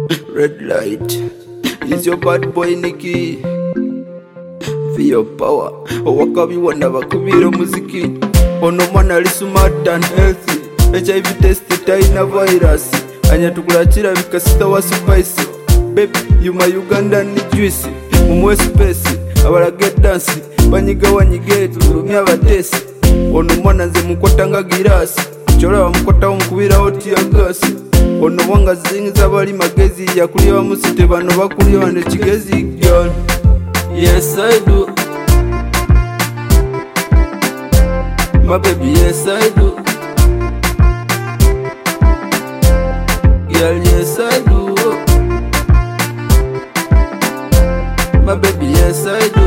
Red light is your bad boy Nicky. For your power, wakabiwanda bakubira muziki. Ono mwana ali smart and healthy. HIV test taina virus. Anyatukula chira vikasita wa spice. Baby, you my Ugandan juice. Mumwe space, abalage dance. Banyiga wanyige tulumya batesi. Ono mwana nze mukotanga girasi. Chola wamukota omukubira oti ya gasi. Ono wanga zingiza bali magezi. Yakuliwa musite bano bakuliwa ne chigezi girl. Yes I do. My baby, yes I do. Girl, yes I do. My baby, yes I do.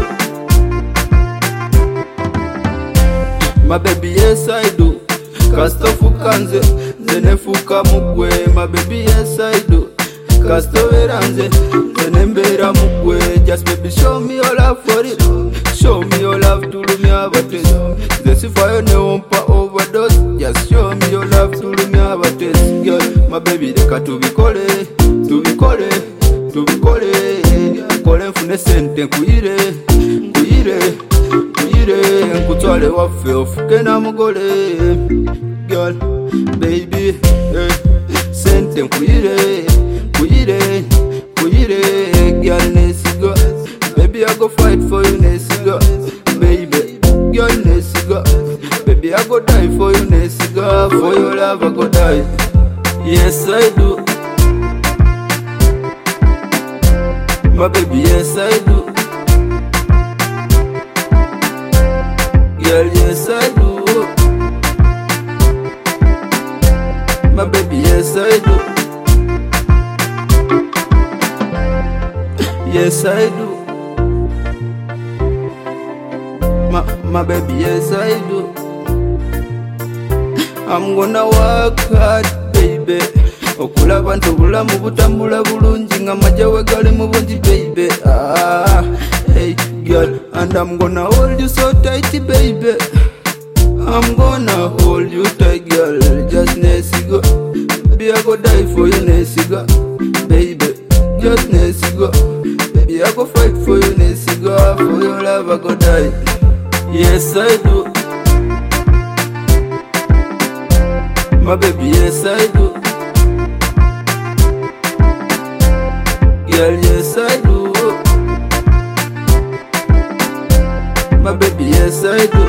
My baby, yes I do. Kastofu kanze, zenefuka mugwe. My baby, yes I do. Kastoveranze, zenembera mugwe. Just baby, show me your love for it. Show me your love to me abates. Zesifayo ne wompa overdose. Just show me your love to me abates. Girl, my baby, deka tubikole, tubikole, tubikole. Kole mfune sente nkuyire, nkuyire, nkuyire. Nkutwale wafe ofuke na mugole. Girl, baby, sente nkuyire, nkuyire, nkuyire. Girl, nesiga. Baby, I go fight for you, nesiga. Baby, girl, nesiga. Baby, I go die for you, nesiga. For your love, I go die. Yes, I do. My baby, yes, I do. Girl, yes, I do. My baby, yes, I do. Yes, I do. My baby, yes I do. I'm gonna work hard, baby. Okulaba ntobulamu butambula bulungi nga majawe gali mu bungi, baby. Hey girl, and I'm gonna hold you so tight, baby. I'm gonna hold you tight, girl. Just nesiga. Baby, I go die for you, nesiga. Baby, just nesiga. Baby, I go fight for you, nesiga. For your love, I go die. Yes, I do. My baby, yes, I do. Girl, yes, I do. My baby, yes, I do.